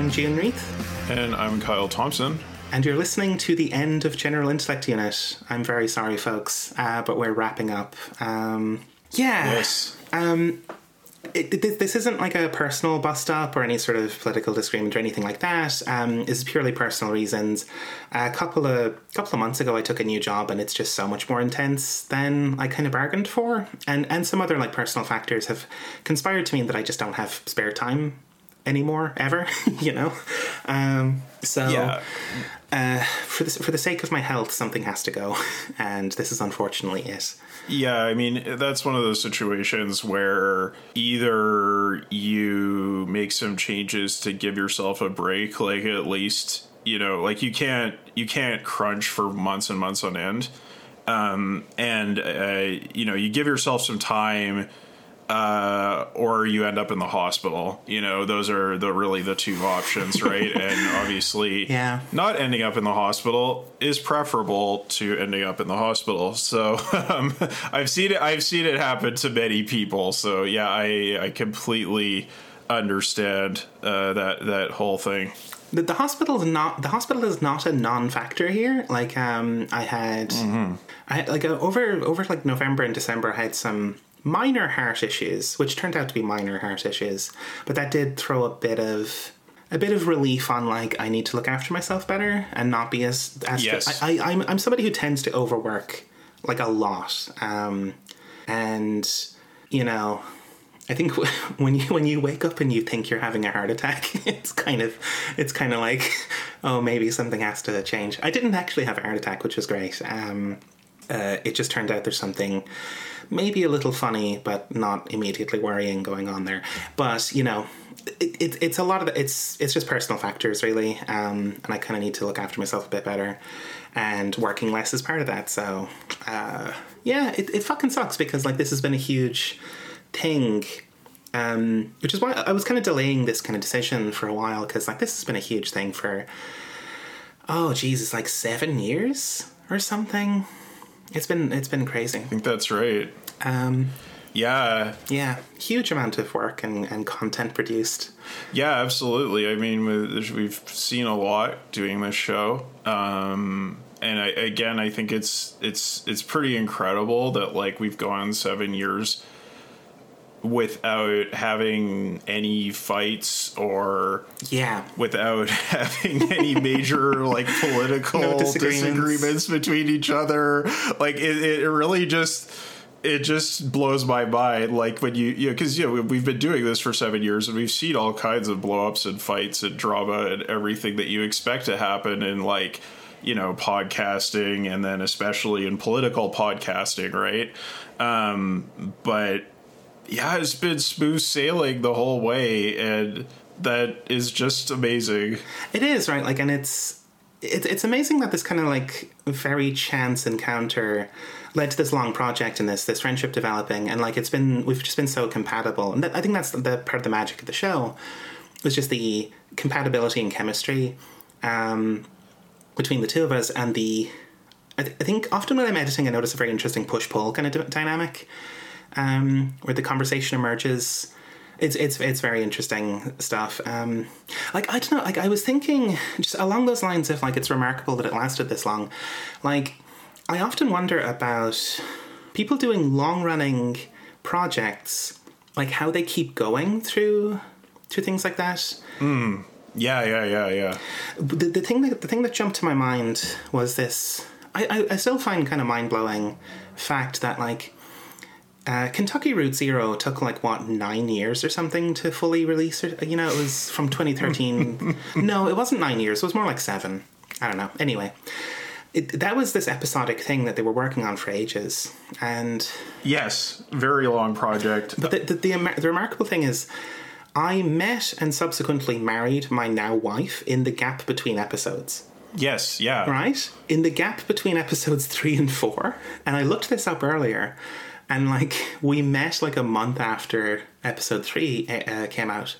I'm June Reith. And I'm Kyle Thompson. And you're listening to the end of General Intellect Unit. I'm very sorry, folks, but we're wrapping up. Yes. This isn't like a personal bust up or any sort of political disagreement or anything like that. It's purely personal reasons. A couple of months ago, I took a new job, and it's just so much more intense than I kind of bargained for. And some other like personal factors have conspired to mean that I just don't have spare time anymore, ever. You know. For the sake of my health, something has to go, and this is unfortunately it. Yeah, I mean, that's one of those situations where either you make some changes to give yourself a break, like at least, you know, like you can't crunch for months and months on end. You know, you give yourself some time, or you end up in the hospital. You know, those are really the two options, right? And obviously, not ending up in the hospital is preferable to ending up in the hospital. So I've seen it happen to many people. So yeah, I completely understand that whole thing. The hospital is not a non-factor here. Like I had like over like November and December, I had some minor heart issues, which turned out to be minor heart issues, but that did throw a bit of relief on, like, I need to look after myself better and not be as yes. I'm somebody who tends to overwork like a lot, and you know, I think when you wake up and you think you're having a heart attack, it's kind of like, oh, maybe something has to change. I didn't actually have a heart attack, which was great. It just turned out there's something maybe a little funny, but not immediately worrying going on there. But, you know, it's a lot of it's just personal factors, really. And I kind of need to look after myself a bit better, and working less is part of that. So, it fucking sucks, because like this has been a huge thing. Which is why I was kind of delaying this kind of decision for a while, because like this has been a huge thing for, oh Jesus, like 7 years or something. It's been crazy. I think that's right. Yeah, huge amount of work and content produced. Yeah, absolutely. I mean, we've seen a lot doing this show, and I think it's pretty incredible that like we've gone 7 years without having any fights, or without having any major like political disagreements between each other. Like it really just blows my mind. Like when because we've been doing this for 7 years, and we've seen all kinds of blow-ups and fights and drama and everything that you expect to happen in, like, you know, podcasting, and then especially in political podcasting, right? But yeah, it's been smooth sailing the whole way, and that is just amazing. It is, right? Like, and it's amazing that this kind of like very chance encounter led to this long project and this friendship developing, and like we've just been so compatible, and I think that's the part of the magic of the show, was just the compatibility and chemistry between the two of us, and I think often when I'm editing, I notice a very interesting push-pull kind of dynamic. Where the conversation emerges. It's very interesting stuff. Like, I don't know, like I was thinking just along those lines of like, it's remarkable that it lasted this long. Like, I often wonder about people doing long-running projects, like how they keep going through things like that. Yeah. The thing that jumped to my mind was this. I still find kind of mind-blowing fact that like Kentucky Route Zero took like 9 years or something to fully release it. You know, it was from 2013. No, it wasn't 9 years. It was more like 7. I don't know. Anyway, that was this episodic thing that they were working on for ages. And yes, very long project. But the remarkable thing is, I met and subsequently married my now wife in the gap between episodes. Yes, yeah. Right? In the gap between episodes 3 and 4. And I looked this up earlier. And, like, we met, like, a month after episode 3 came out.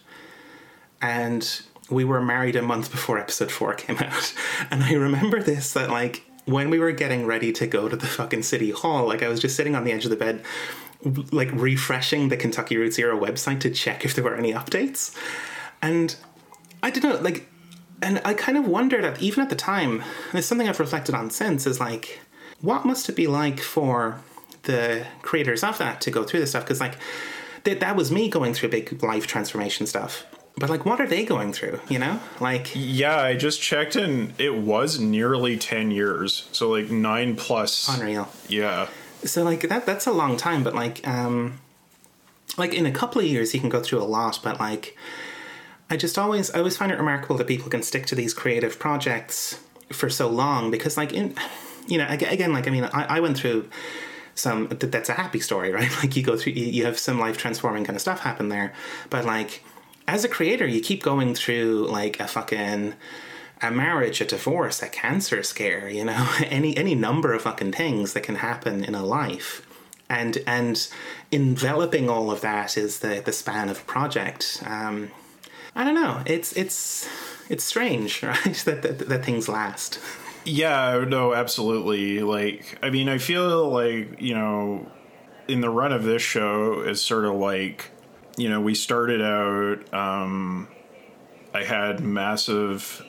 And we were married a month before episode 4 came out. And I remember this, that, like, when we were getting ready to go to the fucking city hall, like, I was just sitting on the edge of the bed, like, refreshing the Kentucky Route Zero website to check if there were any updates. And I don't know, like, and I kind of wondered that even at the time, and it's something I've reflected on since, is like, what must it be like for the creators of that to go through this stuff? Because, like, that was me going through big life transformation stuff. But, like, what are they going through, you know? Like... Yeah, I just checked and it was nearly 10 years. So, like, 9+. Unreal. Yeah. So, like, that's a long time, but, like, in a couple of years you can go through a lot, but, like, I always find it remarkable that people can stick to these creative projects for so long, because, like, again, like, I mean, I went through some, that's a happy story, right? Like, you go through, you have some life transforming kind of stuff happen there, but, like, as a creator, you keep going through, like, a marriage, a divorce, a cancer scare, you know, any number of fucking things that can happen in a life. And enveloping all of that is the span of a project. I don't know. It's strange, right? that things last. Yeah, no, absolutely. Like, I mean, I feel like, you know, in the run of this show, it's sort of like, you know, we started out, I had massive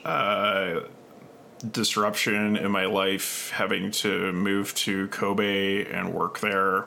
disruption in my life, having to move to Kobe and work there.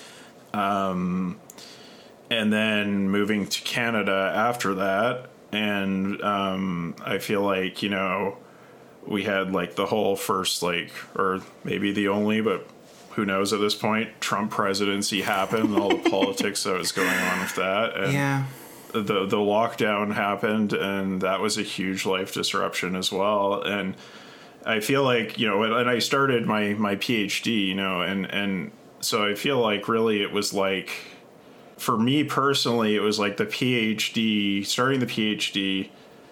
And then moving to Canada after that. And I feel like, you know, we had like the whole first, like, or maybe the only, but who knows at this point, Trump presidency happened and all the politics that was going on with that. And yeah. The lockdown happened, and that was a huge life disruption as well. And I feel like, you know, and I started my PhD, you know, and so I feel like really it was like, for me personally, it was like the PhD, starting the PhD,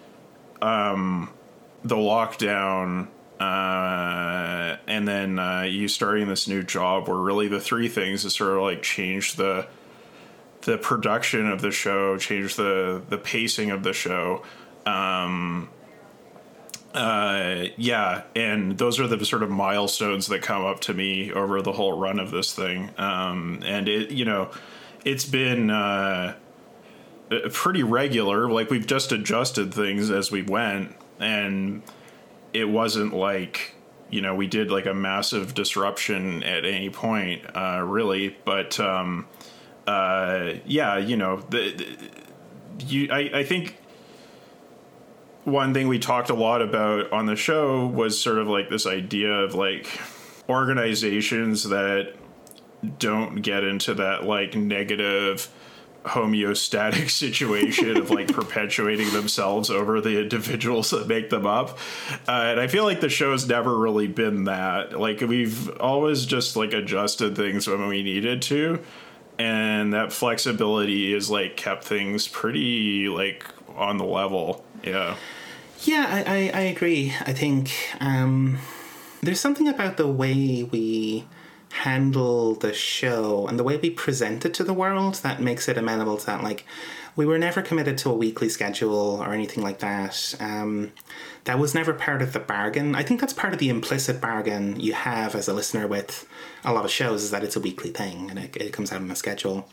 the lockdown, and then you starting this new job, were really the three things that sort of like changed the production of the show, changed the pacing of the show. Yeah, and those are the sort of milestones that come up to me over the whole run of this thing. And it, you know, it's been pretty regular. Like, we've just adjusted things as we went, and it wasn't like, you know, we did like a massive disruption at any point, really. But yeah, you know, I think one thing we talked a lot about on the show was sort of like this idea of like organizations that don't get into that like negative homeostatic situation of like perpetuating themselves over the individuals that make them up. And I feel like the show's never really been that. Like, we've always just like adjusted things when we needed to. And that flexibility is like kept things pretty like on the level. Yeah. Yeah, I agree. I think there's something about the way we handle the show and the way we present it to the world that makes it amenable to that. Like, we were never committed to a weekly schedule or anything like that. That was never part of the bargain. I think that's part of the implicit bargain you have as a listener with a lot of shows, is that it's a weekly thing and it comes out on a schedule.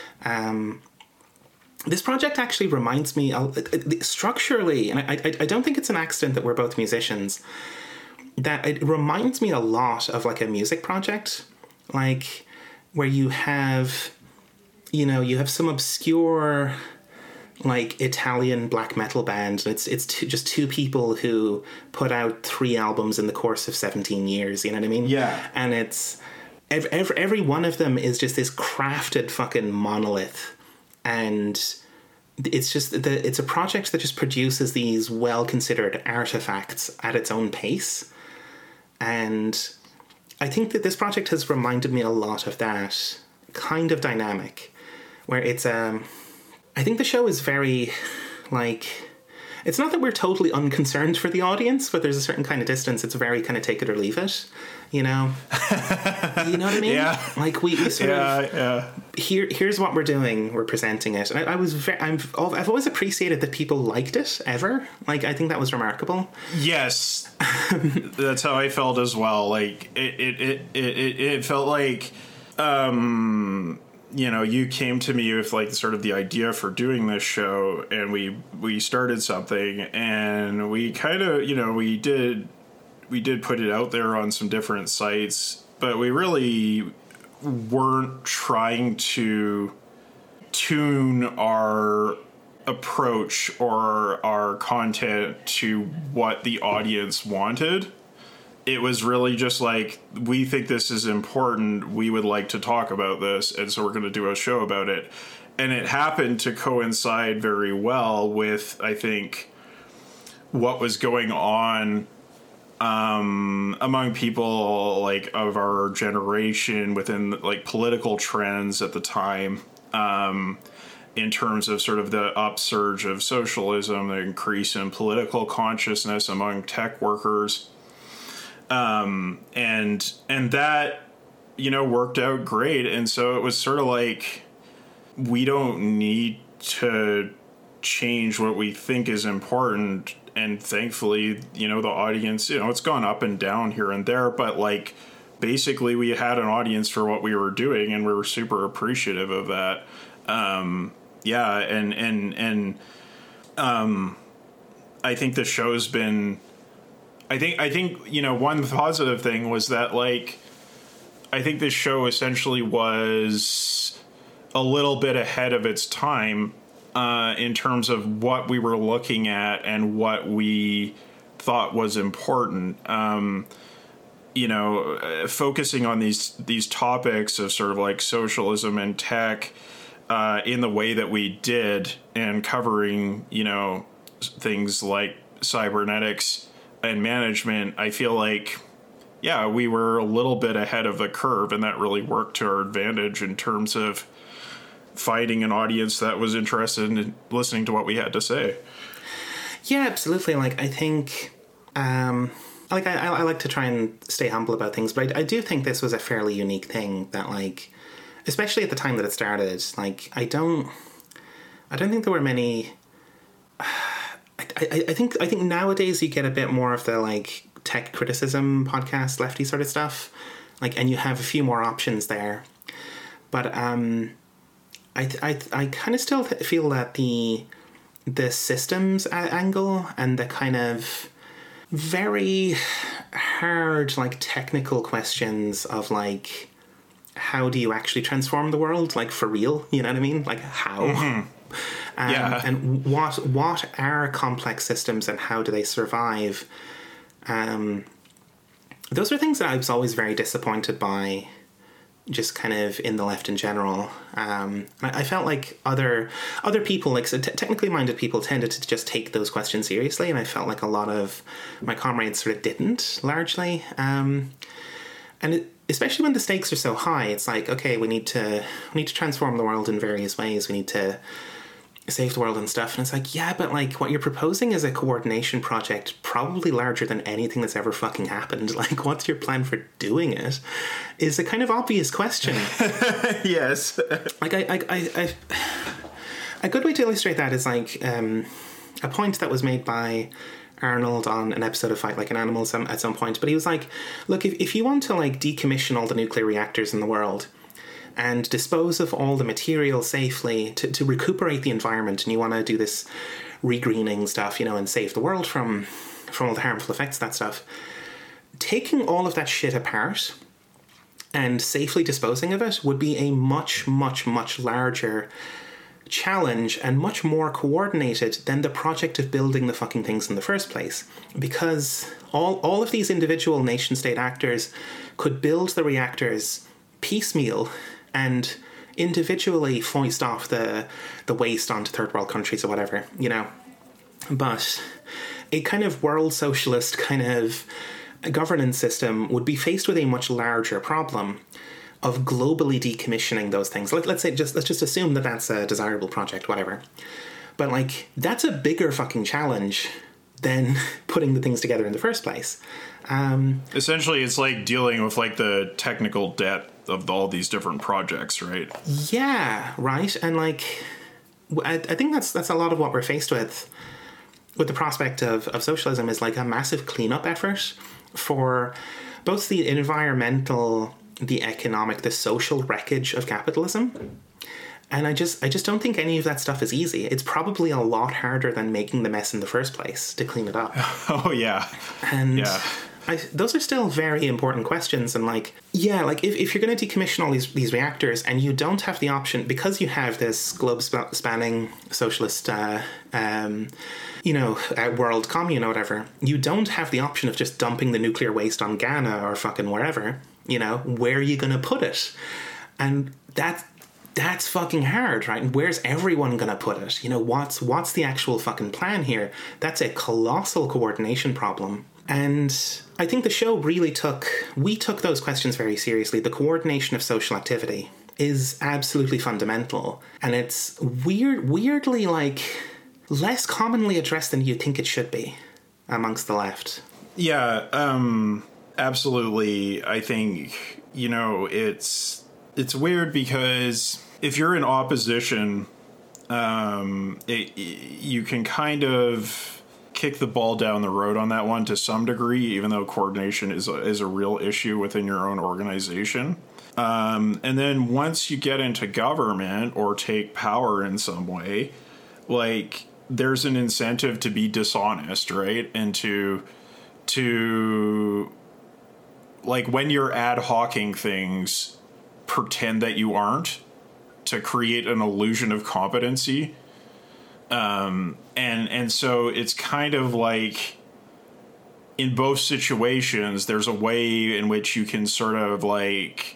This project actually reminds me structurally, and I don't think it's an accident that we're both musicians, that it reminds me a lot of like a music project, like where you have, you know, you have some obscure like Italian black metal band. It's just two people who put out 3 albums in the course of 17 years. You know what I mean? Yeah. And it's every one of them is just this crafted fucking monolith, and it's just it's a project that just produces these well considered artifacts at its own pace. And I think that this project has reminded me a lot of that kind of dynamic, where it's I think the show is very, like, it's not that we're totally unconcerned for the audience, but there's a certain kind of distance. It's very kind of take it or leave it, you know? You know what I mean? Yeah. Like, we sort of... Yeah. Here's what we're doing. We're presenting it. And I've always appreciated that people liked it, ever. Like, I think that was remarkable. Yes. That's how I felt as well. Like, it felt like... you came to me with like sort of the idea for doing this show, and we started something, and we kind of, we did put it out there on some different sites, but we really weren't trying to tune our approach or our content to what the audience wanted. It was really just like, we think this is important, we would like to talk about this, and so we're going to do a show about it. And it happened to coincide very well with, I think, what was going on among people like of our generation within like political trends at the time, in terms of sort of the upsurge of socialism, the increase in political consciousness among tech workers. And that, worked out great. And so it was sort of like, we don't need to change what we think is important. And thankfully, the audience, it's gone up and down here and there, but like, basically we had an audience for what we were doing, and we were super appreciative of that. I think the show's been, I think, one positive thing was that, like, I think this show essentially was a little bit ahead of its time, in terms of what we were looking at and what we thought was important. Focusing on these topics of sort of like socialism and tech, in the way that we did, and covering, things like cybernetics and management, I feel like, yeah, we were a little bit ahead of the curve, and that really worked to our advantage in terms of finding an audience that was interested in listening to what we had to say. Yeah, absolutely. Like, I think, I like to try and stay humble about things, but I do think this was a fairly unique thing that, like, especially at the time that it started, like, I don't think there were many. I think nowadays you get a bit more of the like tech criticism podcast, lefty sort of stuff, like, and you have a few more options there. But I kind of still feel that the systems angle and the kind of very hard, like, technical questions of like, how do you actually transform the world, like, for real, you know what I mean, like, how? Mm-hmm. And what are complex systems and how do they survive? Those are things that I was always very disappointed by, just kind of in the left in general. I felt like other people, like, so technically minded people, tended to just take those questions seriously, and I felt like a lot of my comrades sort of didn't, largely. Especially when the stakes are so high, it's like, okay, we need to transform the world in various ways. We need to save the world and stuff. And it's like, yeah, but like, what you're proposing is a coordination project probably larger than anything that's ever fucking happened. Like, what's your plan for doing it? Is a kind of obvious question. Yes. Like, a good way to illustrate that is like a point that was made by Arnold on an episode of Fight Like an Animal at some point, but he was like, look, if you want to like decommission all the nuclear reactors in the world and dispose of all the material safely to recuperate the environment, and you want to do this regreening stuff, and save the world from all the harmful effects of that stuff, taking all of that shit apart and safely disposing of it would be a much, much, much larger challenge and much more coordinated than the project of building the fucking things in the first place, because all of these individual nation state actors could build the reactors piecemeal and individually foist off the waste onto third world countries or whatever, but a kind of world socialist kind of governance system would be faced with a much larger problem of globally decommissioning those things. Let's just assume that that's a desirable project, whatever. But like, that's a bigger fucking challenge than putting the things together in the first place. Essentially, it's like dealing with like the technical debt of all these different projects, right? Yeah, right. And like, I think that's a lot of what we're faced with the prospect of socialism, is like a massive cleanup effort for both the environmental the social wreckage of capitalism. And I just don't think any of that stuff is easy. It's probably a lot harder than making the mess in the first place to clean it up. Oh, yeah. And yeah. Those are still very important questions. And like, yeah, like if you're going to decommission all these reactors and you don't have the option, because you have this globe-spanning socialist, world commune or whatever, you don't have the option of just dumping the nuclear waste on Ghana or fucking wherever. Where are you going to put it? And that's fucking hard, right? And where's everyone gonna put it? What's the actual fucking plan here? That's a colossal coordination problem. And I think the show really took those questions very seriously. The coordination of social activity is absolutely fundamental. And it's weirdly like less commonly addressed than you'd think it should be amongst the left. Yeah, absolutely. I think, it's weird because if you're in opposition, you can kind of kick the ball down the road on that one to some degree, even though coordination is a real issue within your own organization. And then once you get into government or take power in some way, like there's an incentive to be dishonest, right? And to like when you're ad hocing things, pretend that you aren't, to create an illusion of competency. And so it's kind of like in both situations, there's a way in which you can sort of like,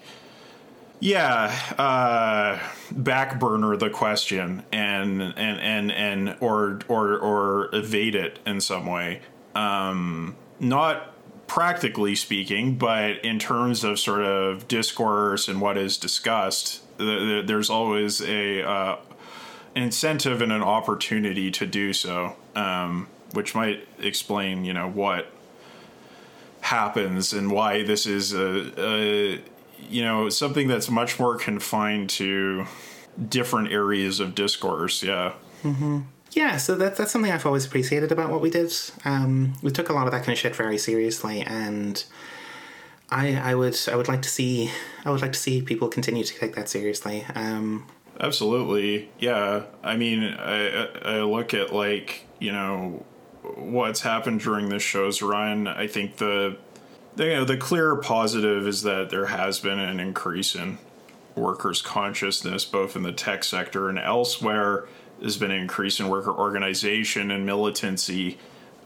back burner the question and or evade it in some way. Not practically speaking, but in terms of sort of discourse and what is discussed, there's always an incentive and an opportunity to do so, which might explain, what happens and why this is something that's much more confined to different areas of discourse. Yeah. Mm-hmm. Yeah, so that's something I've always appreciated about what we did. We took a lot of that kind of shit very seriously, and I would like to see people continue to take that seriously. Absolutely, yeah. I mean, I look at like what's happened during this show's run. I think the clear positive is that there has been an increase in workers' consciousness, both in the tech sector and elsewhere. There's been an increase in worker organization and militancy.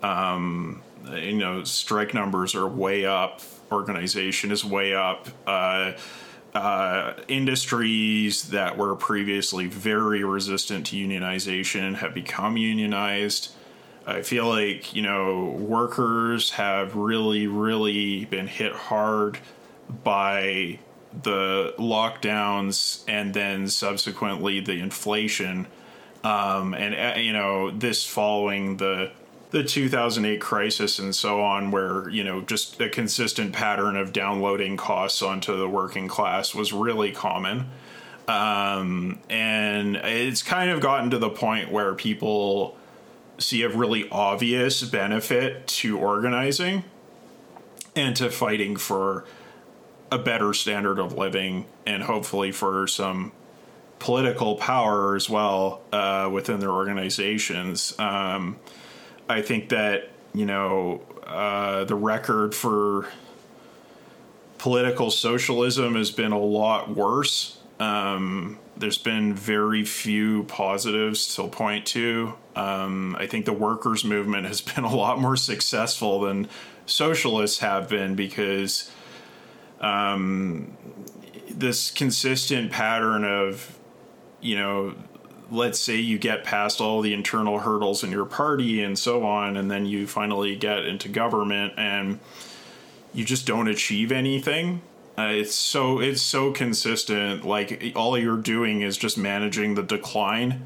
Strike numbers are way up. Organization is way up. Industries that were previously very resistant to unionization have become unionized. I feel like, workers have really, really been hit hard by the lockdowns and then subsequently the inflation. This following the 2008 crisis and so on, where, just a consistent pattern of downloading costs onto the working class was really common. And it's kind of gotten to the point where people see a really obvious benefit to organizing and to fighting for a better standard of living and hopefully for some political power as well within their organizations. I think that, the record for political socialism has been a lot worse. There's been very few positives to point to. I think the workers' movement has been a lot more successful than socialists have been because this consistent pattern of, let's say you get past all the internal hurdles in your party and so on, and then you finally get into government and you just don't achieve anything. It's so consistent. Like all you're doing is just managing the decline.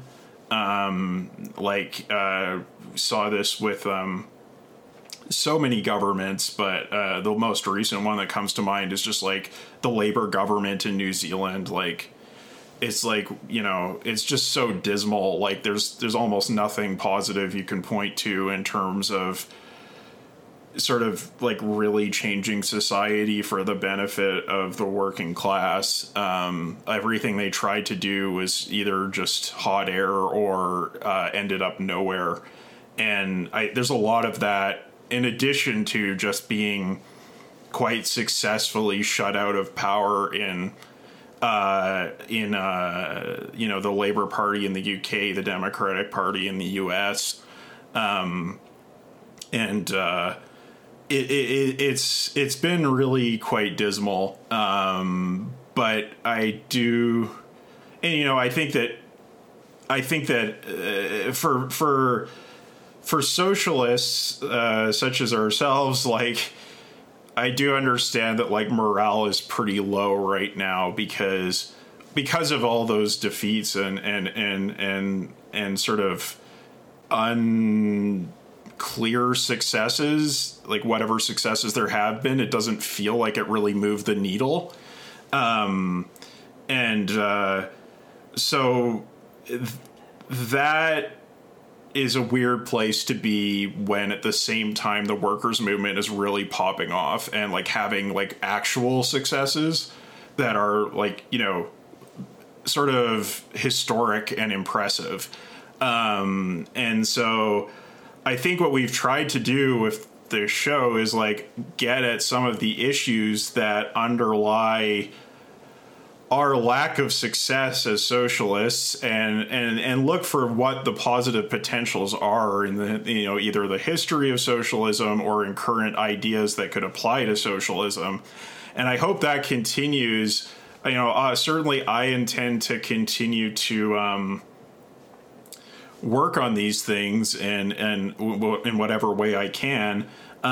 Saw this with so many governments, but the most recent one that comes to mind is just like the Labour government in New Zealand. Like it's like, it's just so dismal. Like there's almost nothing positive you can point to in terms of sort of like really changing society for the benefit of the working class. Everything they tried to do was either just hot air or ended up nowhere. And there's a lot of that, in addition to just being quite successfully shut out of power in the Labour Party in the UK, the Democratic Party in the US, It's been really quite dismal, but I do, and I think that for socialists such as ourselves, like, I do understand that like morale is pretty low right now because of all those defeats and sort of unclear successes, like whatever successes there have been, it doesn't feel like it really moved the needle. So that is a weird place to be when at the same time the workers' movement is really popping off and like having like actual successes that are like, sort of historic and impressive. And so I think what we've tried to do with this show is like get at some of the issues that underlie our lack of success as socialists and look for what the positive potentials are in the, either the history of socialism or in current ideas that could apply to socialism. And I hope that continues. Certainly I intend to continue to work on these things and in whatever way I can.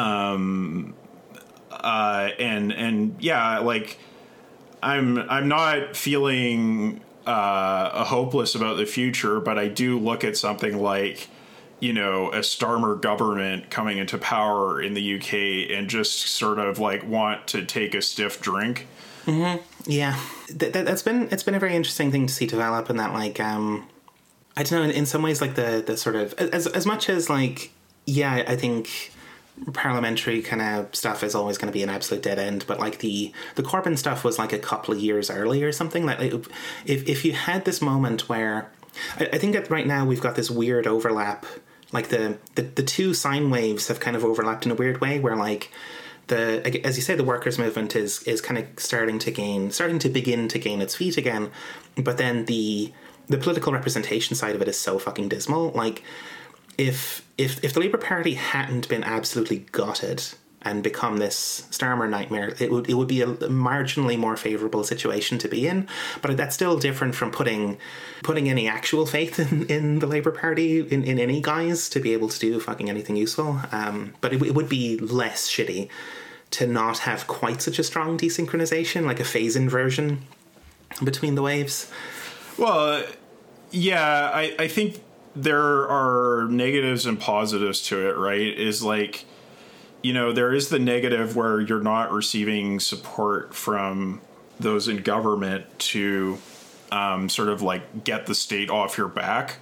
I'm not feeling hopeless about the future, but I do look at something like, a Starmer government coming into power in the UK and just sort of like want to take a stiff drink. Mm-hmm. Yeah, it's been a very interesting thing to see develop, and that like I don't know, in some ways like the sort of as much as like, yeah, I think parliamentary kind of stuff is always going to be an absolute dead end, but like the Corbyn stuff was like a couple of years early or something. Like if you had this moment where I think that right now we've got this weird overlap, like the two sine waves have kind of overlapped in a weird way where like as you say, the workers' movement is kind of starting to begin to gain its feet again, but then the political representation side of it is so fucking dismal. Like if the Labour Party hadn't been absolutely gutted and become this Starmer nightmare, it would be a marginally more favourable situation to be in. But that's still different from putting any actual faith in the Labour Party in any guise to be able to do fucking anything useful. But it would be less shitty to not have quite such a strong desynchronization, like a phase inversion between the waves. Well, yeah, I think there are negatives and positives to it, right? Is like, there is the negative where you're not receiving support from those in government to sort of like get the state off your back.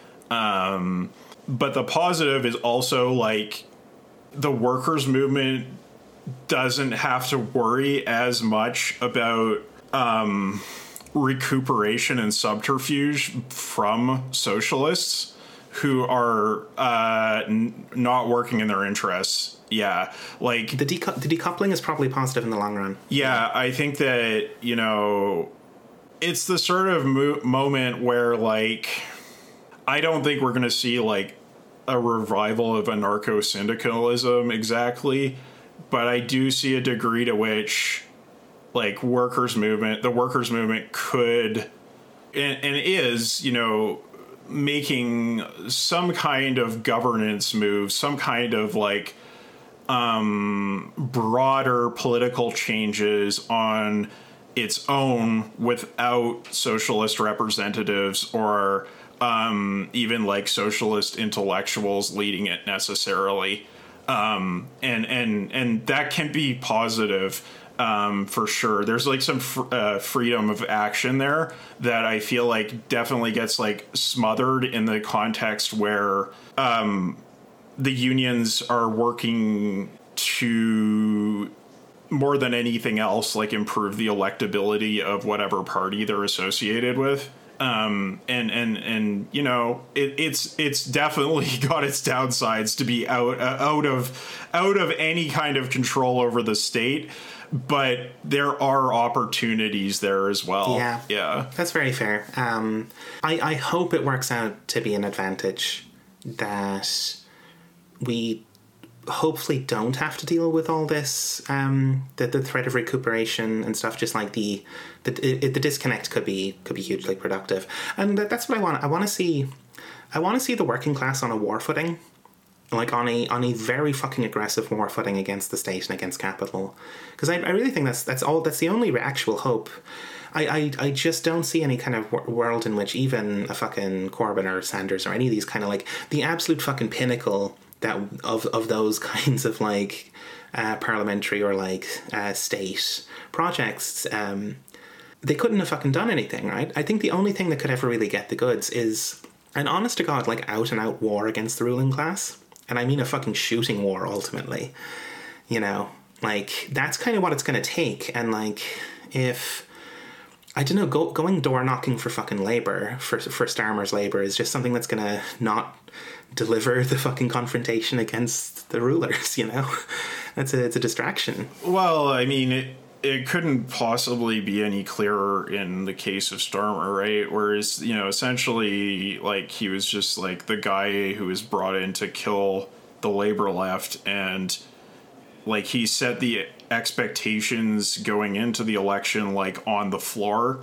But the positive is also like the workers' movement doesn't have to worry as much about recuperation and subterfuge from socialists who are not working in their interests. Yeah, like the decoupling is probably positive in the long run. Yeah, I think that it's the sort of moment where like I don't think we're going to see like a revival of anarcho-syndicalism exactly, but I do see a degree to which like the workers' movement could and is, making some kind of governance move, some kind of like broader political changes on its own without socialist representatives or even like socialist intellectuals leading it necessarily. And that can be positive. For sure. There's like some freedom of action there that I feel like definitely gets like smothered in the context where the unions are working to, more than anything else, like improve the electability of whatever party they're associated with. And you know, it's definitely got its downsides to be out of any kind of control over the state, but there are opportunities there as well. Yeah, that's very fair. I hope it works out to be an advantage that we hopefully don't have to deal with all this, the threat of recuperation and stuff. Just like the disconnect could be hugely productive, and that's what I want. I want to see the working class on a war footing, like on a very fucking aggressive war footing against the state and against capital, because I really think that's the only actual hope. I just don't see any kind of world in which even a fucking Corbyn or Sanders or any of these kind of like the absolute fucking pinnacle that of those kinds of like parliamentary or like state projects, they couldn't have fucking done anything, right? I think the only thing that could ever really get the goods is an honest to God like out and out war against the ruling class, and I mean a fucking shooting war ultimately. You know, like that's kind of what it's going to take, and like if I don't know, going door knocking for fucking Labour, for Starmer's Labour, is just something that's going to not deliver the fucking confrontation against the rulers, you know? It's a distraction. Well, I mean, it couldn't possibly be any clearer in the case of Starmer, right? Whereas, you know, essentially, like, he was just, like, the guy who was brought in to kill the Labour left, and, like, he set the expectations going into the election, like, on the floor,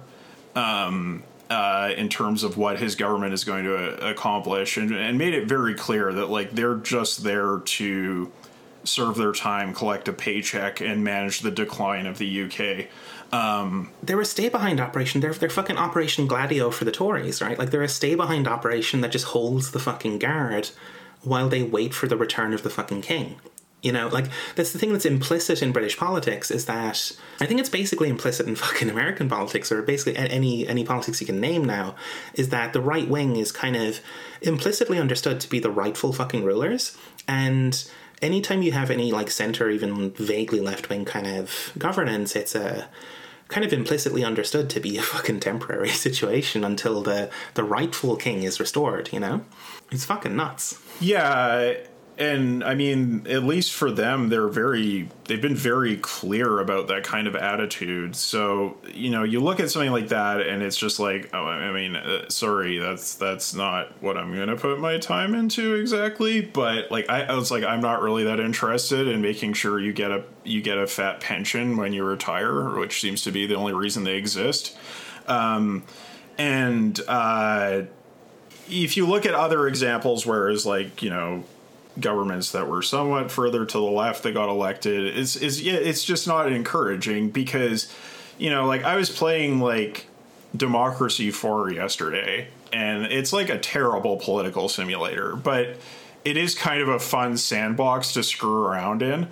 in terms of what his government is going to accomplish, and made it very clear that, like, they're just there to serve their time, collect a paycheck, and manage the decline of the UK. They're a stay-behind operation. They're fucking Operation Gladio for the Tories, right? Like, they're a stay-behind operation that just holds the fucking guard while they wait for the return of the fucking king. You know, like, that's the thing that's implicit in British politics, is that I think it's basically implicit in fucking American politics, or basically any politics you can name now, is that the right wing is kind of implicitly understood to be the rightful fucking rulers. And anytime you have any, like, centre, even vaguely left-wing kind of governance, it's a kind of implicitly understood to be a fucking temporary situation until the rightful king is restored, you know? It's fucking nuts. Yeah. And I mean, at least for them, they've been very clear about that kind of attitude. So, you know, you look at something like that and it's just like, oh, I mean, sorry, that's not what I'm going to put my time into exactly. But like, I was like, I'm not really that interested in making sure you get a fat pension when you retire, which seems to be the only reason they exist. If you look at other examples where it's like, you know, governments that were somewhat further to the left that got elected, it's just not encouraging, because, you know, like, I was playing like Democracy 4 yesterday, and it's like a terrible political simulator, but it is kind of a fun sandbox to screw around in.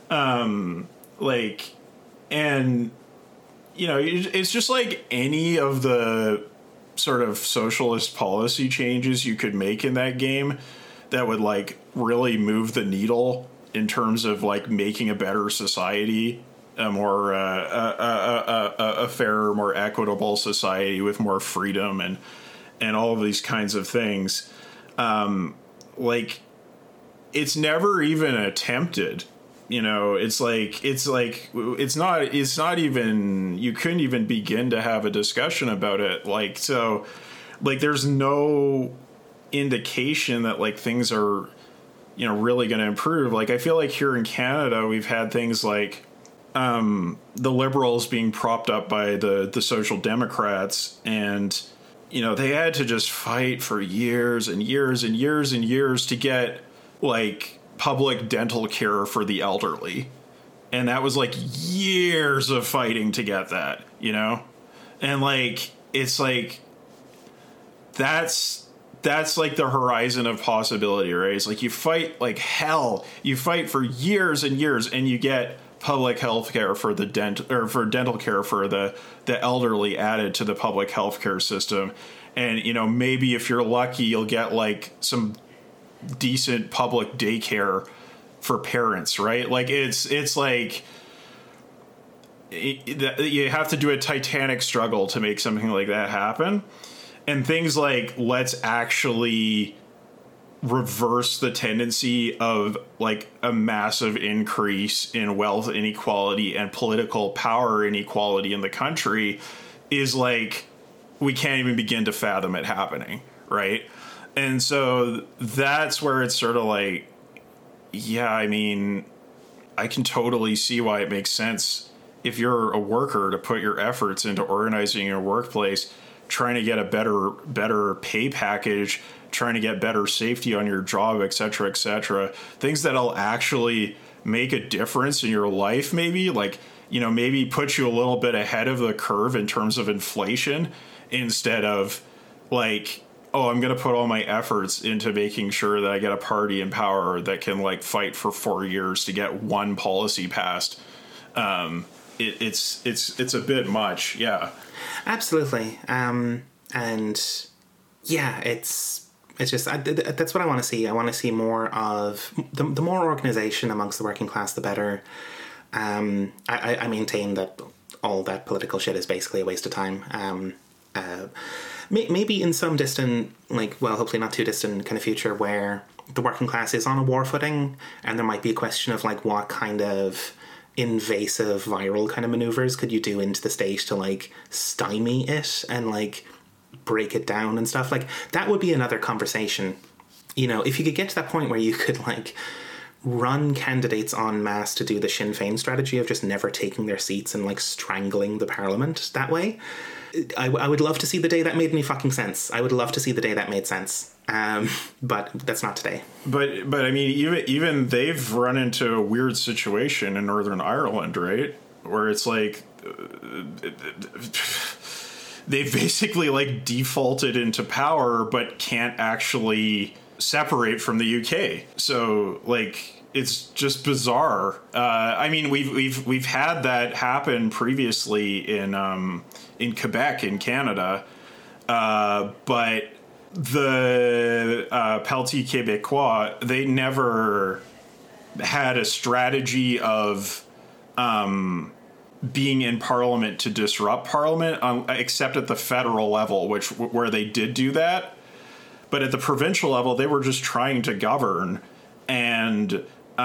Like, and, you know, it's just like any of the sort of socialist policy changes you could make in that game that would, like, really move the needle in terms of, like, making a better society, a more a fairer, more equitable society with more freedom and all of these kinds of things. Like, it's never even attempted. You know, it's not even, you couldn't even begin to have a discussion about it. Like, so, like, there's no indication that, like, things are, you know, really going to improve. Like, I feel like here in Canada, we've had things like the Liberals being propped up by the Social Democrats, and, you know, they had to just fight for years and years and years and years to get, like, public dental care for the elderly. And that was, like, years of fighting to get that, you know? And, like, it's like, that's like the horizon of possibility, right? It's like you fight like hell. You fight for years and years, and you get public health care for the dental care for the elderly added to the public health care system. And, you know, maybe if you're lucky, you'll get, like, some decent public daycare for parents, right? Like it's like you have to do a titanic struggle to make something like that happen. And things like, let's actually reverse the tendency of like a massive increase in wealth inequality and political power inequality in the country is like, we can't even begin to fathom it happening, right? And so that's where it's sort of like, yeah, I mean, I can totally see why it makes sense if you're a worker to put your efforts into organizing your workplace, trying to get a better pay package, trying to get better safety on your job, et cetera, things that'll actually make a difference in your life, maybe like, you know, maybe put you a little bit ahead of the curve in terms of inflation, instead of like, oh, I'm going to put all my efforts into making sure that I get a party in power that can like fight for 4 years to get one policy passed. It's a bit much. Yeah, absolutely. And yeah, it's just, that's what I want to see. I want to see more of the more organization amongst the working class, the better. I maintain that all that political shit is basically a waste of time. Maybe in some distant, like, well, hopefully not too distant kind of future where the working class is on a war footing, and there might be a question of like, what kind of invasive viral kind of maneuvers could you do into the state to like stymie it and like break it down and stuff. Like, that would be another conversation. You know, if you could get to that point where you could like run candidates en masse to do the Sinn Féin strategy of just never taking their seats and like strangling the parliament that way, I would love to see the day that made any fucking sense. I would love to see the day that made sense. But that's not today. But I mean, even they've run into a weird situation in Northern Ireland, right? Where it's like they've basically like defaulted into power, but can't actually separate from the UK. So like, it's just bizarre. I mean, we've had that happen previously in Quebec in Canada, but the Parti Québécois, they never had a strategy of being in Parliament to disrupt Parliament, except at the federal level, where they did do that. But at the provincial level, they were just trying to govern, and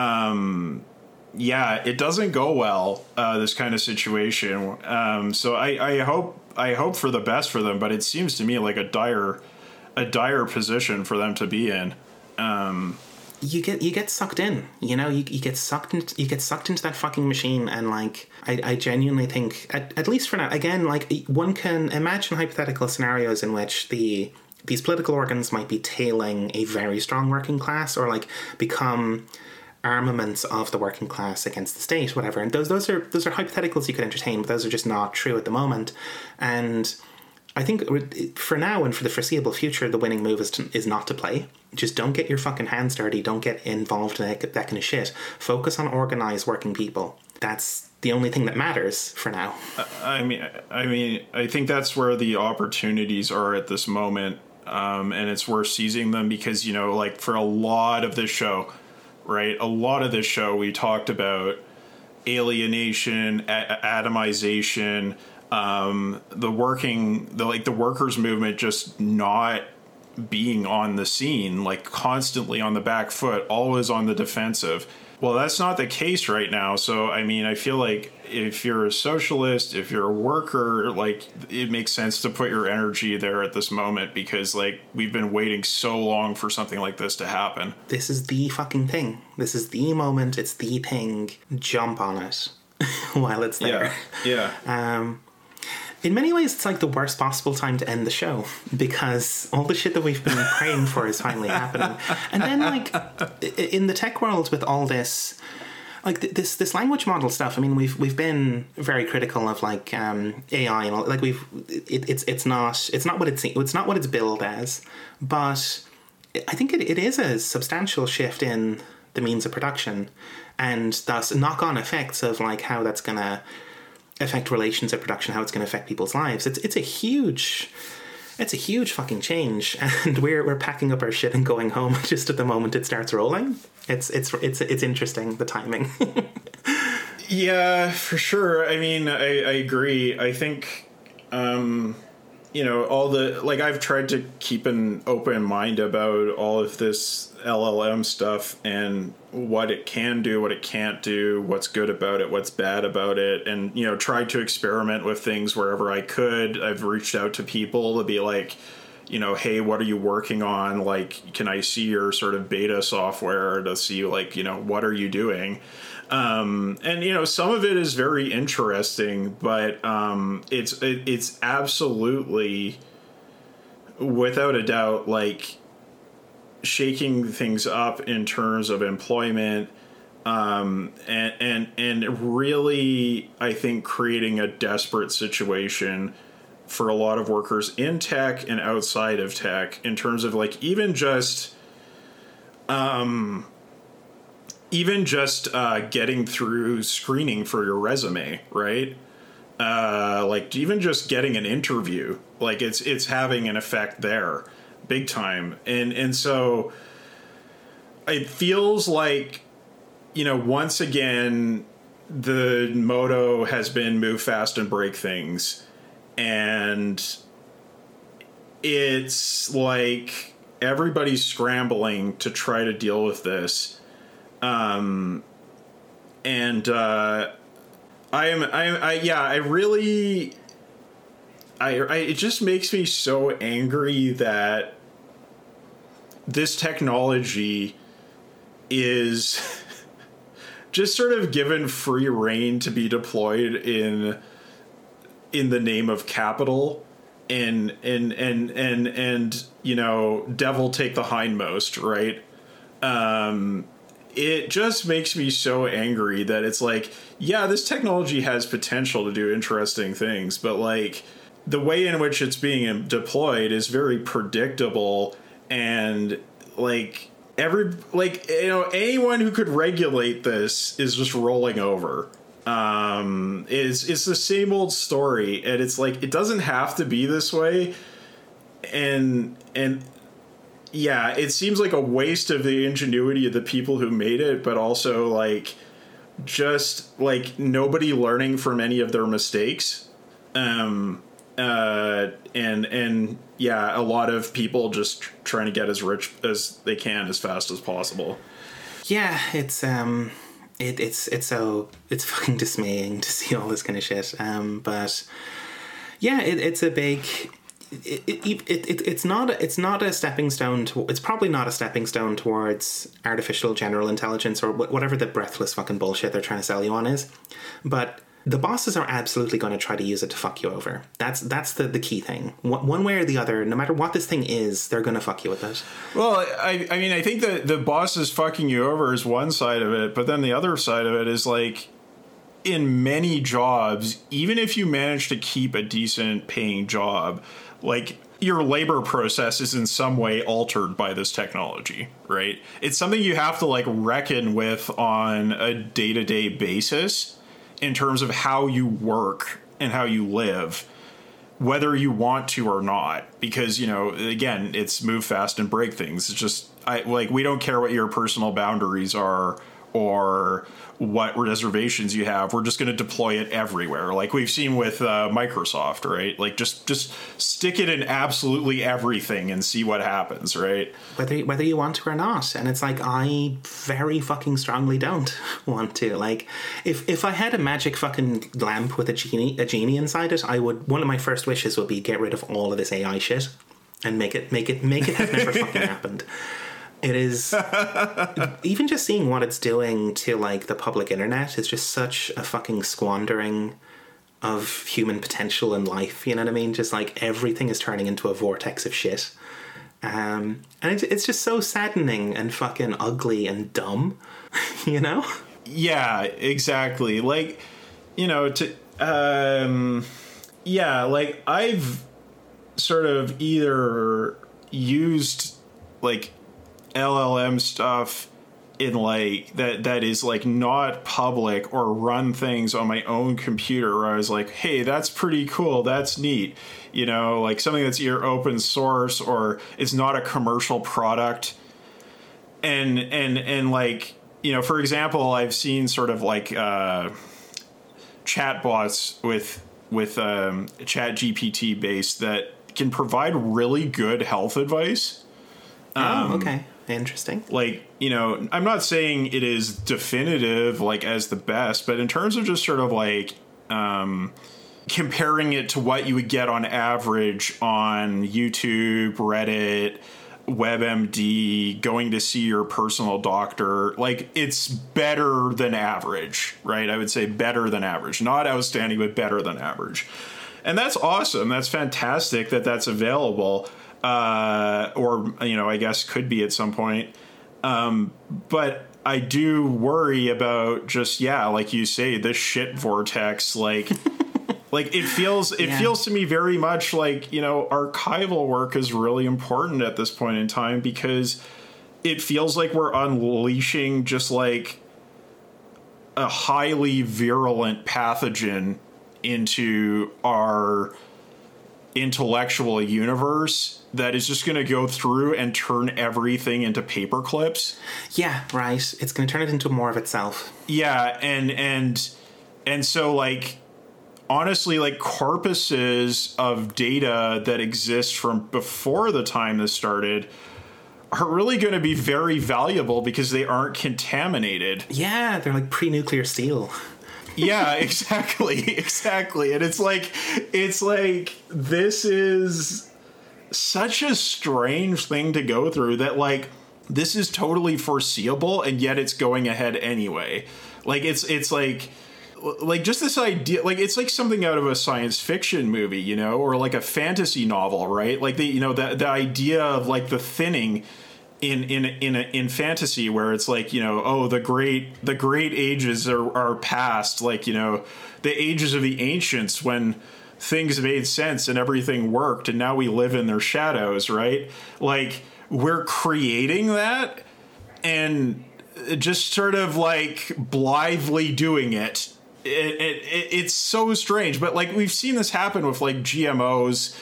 yeah, it doesn't go well, this kind of situation. So I hope for the best for them, but it seems to me like a dire position for them to be in. You get sucked in, you know, you get sucked into that fucking machine, and like I genuinely think, at least for now, again, like, one can imagine hypothetical scenarios in which these political organs might be tailing a very strong working class, or like become armaments of the working class against the state, whatever. And those are hypotheticals you could entertain, but those are just not true at the moment. And I think for now and for the foreseeable future, the winning move is not to play. Just don't get your fucking hands dirty. Don't get involved in that kind of shit. Focus on organized working people. That's the only thing that matters for now. I mean, I think that's where the opportunities are at this moment. And it's worth seizing them, because, you know, like, for a lot of this show, right? A lot of this show, we talked about alienation, atomization, the workers' movement just not being on the scene, like constantly on the back foot, always on the defensive. Well, that's not the case right now. So, I mean, I feel like if you're a socialist, if you're a worker, like, it makes sense to put your energy there at this moment, because, like, we've been waiting so long for something like this to happen. This is the fucking thing. This is the moment. It's the thing. Jump on it while it's there. Yeah. In many ways, it's like the worst possible time to end the show, because all the shit that we've been praying for is finally happening. And then, like, in the tech world, with all this, like, this language model stuff, I mean, we've been very critical of, like, AI and all. Like, it's not what it's billed as, but I think it is a substantial shift in the means of production, and thus knock-on effects of, like, how that's gonna affect relations of production, how it's going to affect people's lives. It's a huge It's a huge fucking change, and we're packing up our shit and going home just at the moment it starts rolling. It's interesting, the timing. Yeah, for sure. I mean, I agree. I think, all I've tried to keep an open mind about all of this LLM stuff and what it can do, what it can't do, what's good about it, what's bad about it, and, tried to experiment with things wherever I could. I've reached out to people to be like, hey, what are you working on? Like, can I see your sort of beta software to see, like, what are you doing? And some of it is very interesting, but it's absolutely, without a doubt, like, shaking things up in terms of employment, and really, I think, creating a desperate situation for a lot of workers in tech and outside of tech in terms of, like, even just getting through screening for your resume, right? Like, even just getting an interview, like, it's having an effect there, big time. And so it feels like, once again, the motto has been move fast and break things. And it's like everybody's scrambling to try to deal with this. It just makes me so angry that this technology is just sort of given free rein to be deployed in the name of capital, and devil take the hindmost, right? It just makes me so angry that it's like, yeah, this technology has potential to do interesting things, but, like, the way in which it's being deployed is very predictable, and, like, anyone who could regulate this is just rolling over. It's the same old story, and it's like, it doesn't have to be this way, and yeah, it seems like a waste of the ingenuity of the people who made it, but also, like, just, like, nobody learning from any of their mistakes. And yeah, a lot of people just trying to get as rich as they can as fast as possible. Yeah, it's fucking dismaying to see all this kind of shit. But yeah, it's a big. It's not a stepping stone to, it's probably not a stepping stone towards artificial general intelligence or whatever the breathless fucking bullshit they're trying to sell you on is, but the bosses are absolutely going to try to use it to fuck you over. That's the key thing. One way or the other, no matter what this thing is, they're going to fuck you with it. Well, I mean, I think that the bosses fucking you over is one side of it, but then the other side of it is, like, in many jobs, even if you manage to keep a decent paying job, like, your labor process is in some way altered by this technology, right? It's something you have to, like, reckon with on a day-to-day basis in terms of how you work and how you live, whether you want to or not. Because, again, it's move fast and break things. It's just, we don't care what your personal boundaries are or what reservations you have. We're just going to deploy it everywhere, like we've seen with Microsoft, right? Like, just stick it in absolutely everything and see what happens, right? Whether you want to or not. And it's like, I very fucking strongly don't want to. Like, if I had a magic fucking lamp with a genie inside it, one of my first wishes would be get rid of all of this AI shit and make it have never fucking happened. It is, even just seeing what it's doing to, like, the public internet is just such a fucking squandering of human potential in life, you know what I mean? Just, like, everything is turning into a vortex of shit. And it's just so saddening and fucking ugly and dumb, you know? Yeah, exactly. Like, like, I've sort of either used, like, LLM stuff in like that is like not public, or run things on my own computer where I was like, hey, that's pretty cool, that's neat, you know, like something that's either open source or it's not a commercial product. And like, you know, for example, I've seen sort of like chatbots with ChatGPT based that can provide really good health advice. Okay. Interesting. Like, you know, I'm not saying it is definitive, like, as the best, but in terms of just sort of like comparing it to what you would get on average on YouTube, Reddit, WebMD, going to see your personal doctor, like, it's better than average, right? I would say better than average, not outstanding, but better than average. And that's awesome. That's fantastic that that's available. Or, you know, I guess could be at some point. But I do worry about just, like you say, this shit vortex, like, like it feels to me very much like, you know, archival work is really important at this point in time, because it feels like we're unleashing just like a highly virulent pathogen into our intellectual universe that is just going to go through and turn everything into paper clips. Yeah, right. It's going to turn it into more of itself. Yeah, and so, like, honestly, like, corpuses of data that exist from before the time this started are really going to be very valuable because they aren't contaminated. Yeah, they're like pre-nuclear steel. Yeah, exactly. And it's like this is such a strange thing to go through, that like this is totally foreseeable, and yet it's going ahead anyway. Like it's like just this idea, like it's like something out of a science fiction movie, you know, or like a fantasy novel, right? Like the idea of like the thinning in fantasy, where it's like, you know, oh, the great ages are past, like, you know, the ages of the ancients when things made sense and everything worked, and now we live in their shadows, right? Like, we're creating that and just sort of like blithely doing it. It's so strange, but like we've seen this happen with like GMOs,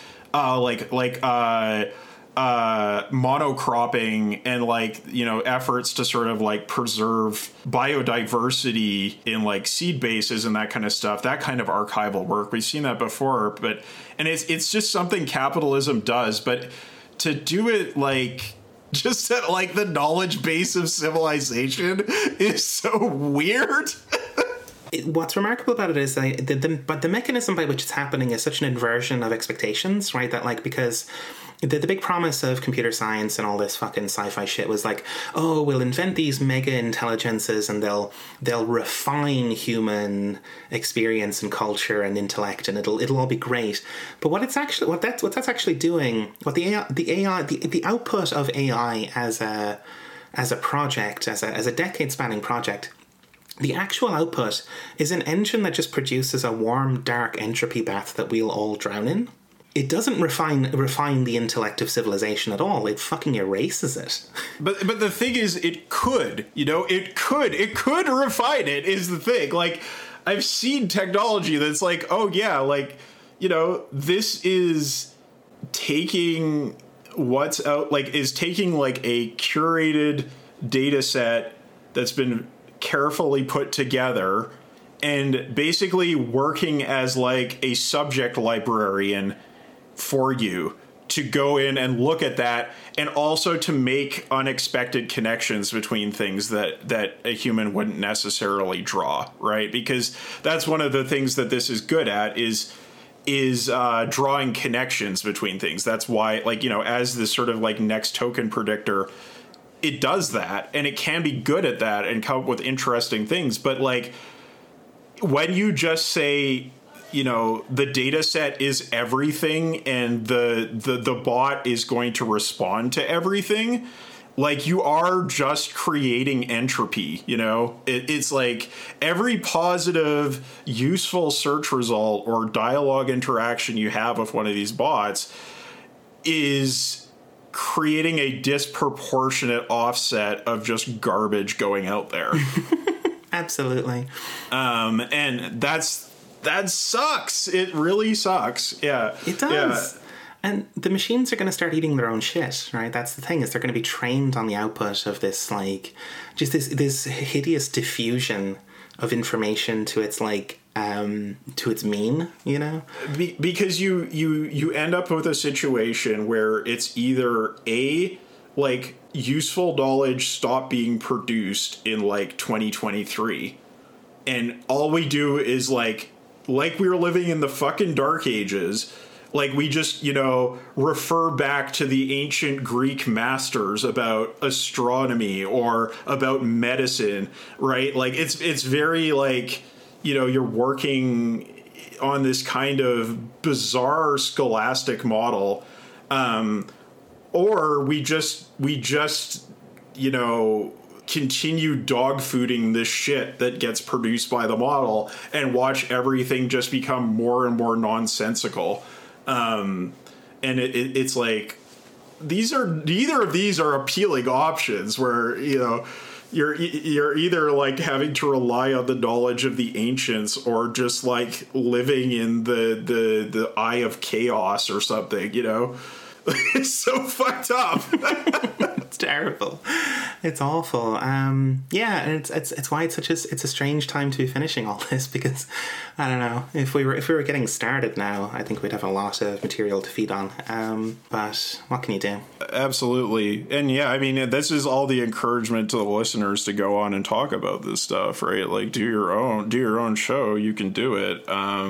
monocropping, and like, you know, efforts to sort of like preserve biodiversity in like seed bases and that kind of stuff, that kind of archival work. We've seen that before, and it's just something capitalism does, but to do it like just at like the knowledge base of civilization is so weird. What's remarkable about it is but the mechanism by which it's happening is such an inversion of expectations, right? That like, because the big promise of computer science and all this fucking sci-fi shit was like, oh, we'll invent these mega intelligences and they'll refine human experience and culture and intellect, and it'll all be great. But what that's actually doing, what the output of AI as a project, as a decade-spanning project, the actual output is an engine that just produces a warm, dark entropy bath that we'll all drown in. It doesn't refine the intellect of civilization at all. It fucking erases it. But the thing is, it could, you know, it could refine it, is the thing. Like, I've seen technology that's like, oh yeah, like, you know, this is taking what's out, like, is taking like a curated data set that's been carefully put together and basically working as like a subject librarian for you to go in and look at that, and also to make unexpected connections between things that a human wouldn't necessarily draw, right? Because that's one of the things that this is good at, is drawing connections between things. That's why, like, you know, as this sort of like next token predictor, it does that, and it can be good at that and come up with interesting things. But like, when you just say, you know, the data set is everything and the bot is going to respond to everything, like, you are just creating entropy, you know? It's like every positive, useful search result or dialogue interaction you have with one of these bots is creating a disproportionate offset of just garbage going out there. Absolutely. And that sucks. It really sucks. Yeah. It does. Yeah. And the machines are going to start eating their own shit, right? That's the thing, is they're going to be trained on the output of this, like, just this hideous diffusion of information to its, like, to its mean, you know? Because you end up with a situation where it's either like, useful knowledge stopped being produced in, like, 2023, and all we do is, like we were living in the fucking Dark Ages. Like, we just, refer back to the ancient Greek masters about astronomy or about medicine, right? Like, it's very, like, you're working on this kind of bizarre scholastic model. Or we just continue dog fooding this shit that gets produced by the model and watch everything just become more and more nonsensical. And it's like, neither of these are appealing options where, you're either, like, having to rely on the knowledge of the ancients or just, like, living in the eye of chaos or something, It's so fucked up. It's terrible. It's awful. Yeah, and it's why it's a strange time to be finishing all this, because I don't know, if we were getting started now, I think we'd have a lot of material to feed on. But what can you do? Absolutely. And yeah, I mean, this is all the encouragement to the listeners to go on and talk about this stuff, right? Like, do your own show. You can do it.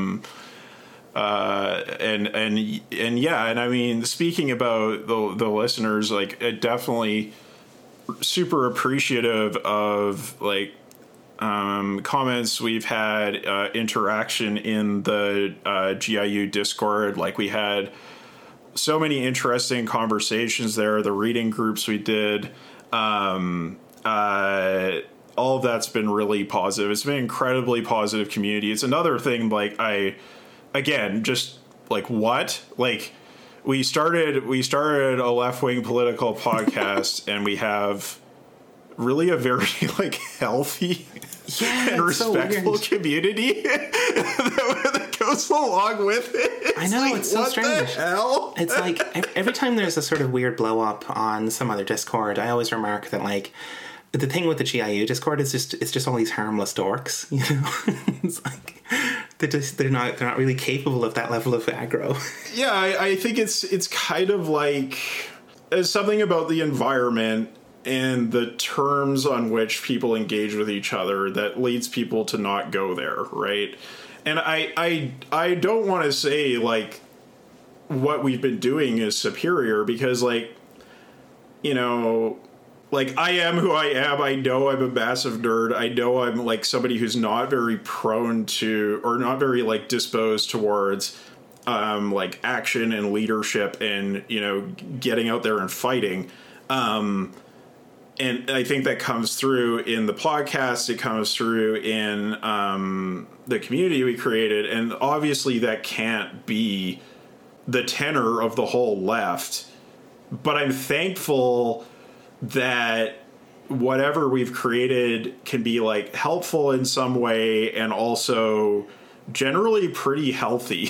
And yeah, and I mean, speaking about the listeners, like, it definitely super appreciative of, like, comments we've had, interaction in the GIU Discord. Like, we had so many interesting conversations there, the reading groups we did, all of that's been really positive. It's been an incredibly positive community. It's another thing, like, again, just, like, what? Like, we started a left-wing political podcast, and we have really a very, like, healthy and respectful community that goes along with it. I know, like, it's so strange. What the hell? It's like, every time there's a sort of weird blow-up on some other Discord, I always remark that, like, the thing with the GIU Discord is it's just all these harmless dorks, It's like they're not really capable of that level of aggro. Yeah, I think it's kind of like, there's something about the environment and the terms on which people engage with each other that leads people to not go there, right? And I don't want to say, like, what we've been doing is superior, because, like, like, I am who I am. I know I'm a massive nerd. I know I'm, like, somebody who's not very prone to, or not very, like, disposed towards, like, action and leadership and, getting out there and fighting. And I think that comes through in the podcast. It comes through in the community we created. And obviously that can't be the tenor of the whole left. But I'm thankful that whatever we've created can be, like, helpful in some way and also generally pretty healthy.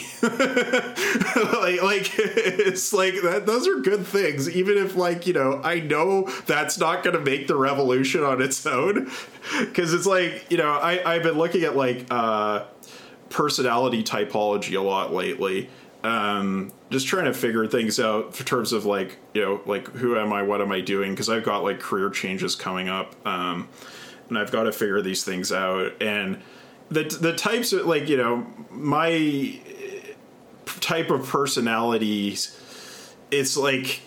like it's like that, those are good things, even if, like, I know that's not going to make the revolution on its own, because it's like, I've been looking at, like, personality typology a lot lately. Just trying to figure things out in terms of, like, like, who am I, what am I doing? Because I've got, like, career changes coming up, and I've got to figure these things out. And the types of, like, my type of personalities, it's like,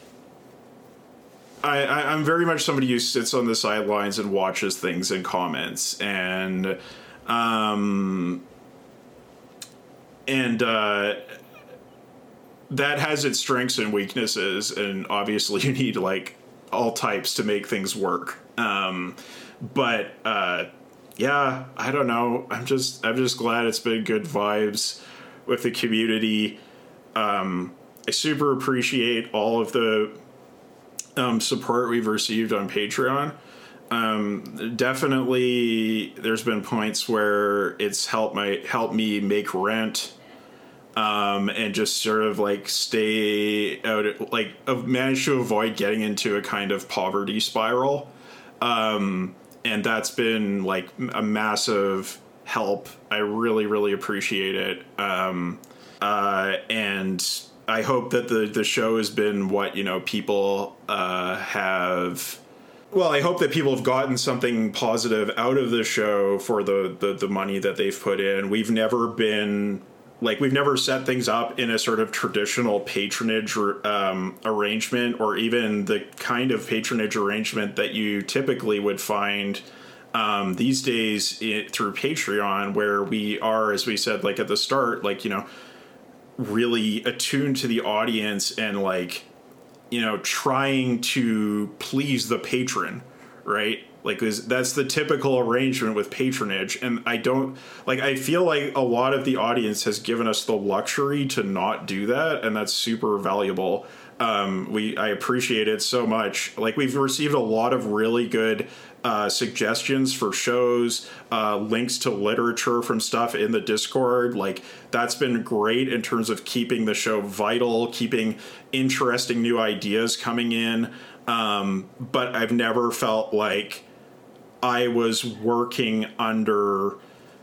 I'm very much somebody who sits on the sidelines and watches things and comments, and that has its strengths and weaknesses, and obviously you need, like, all types to make things work. But yeah, I don't know. I'm just glad it's been good vibes with the community. I super appreciate all of the support we've received on Patreon. Definitely there's been points where it's helped me make rent, and just sort of like stay out, like I've managed to avoid getting into a kind of poverty spiral. And that's been like a massive help. I really, really appreciate it. And I hope that the show has been what, people have. Well, I hope that people have gotten something positive out of the show for the money that they've put in. We've never set things up in a sort of traditional patronage arrangement, or even the kind of patronage arrangement that you typically would find these days through Patreon, where we are, as we said, like at the start, really attuned to the audience and trying to please the patron, right? That's the typical arrangement with patronage. And I feel like a lot of the audience has given us the luxury to not do that. And that's super valuable. I appreciate it so much. We've received a lot of really good suggestions for shows, links to literature from stuff in the Discord. That's been great in terms of keeping the show vital, keeping interesting new ideas coming in. But I've never felt like I was working under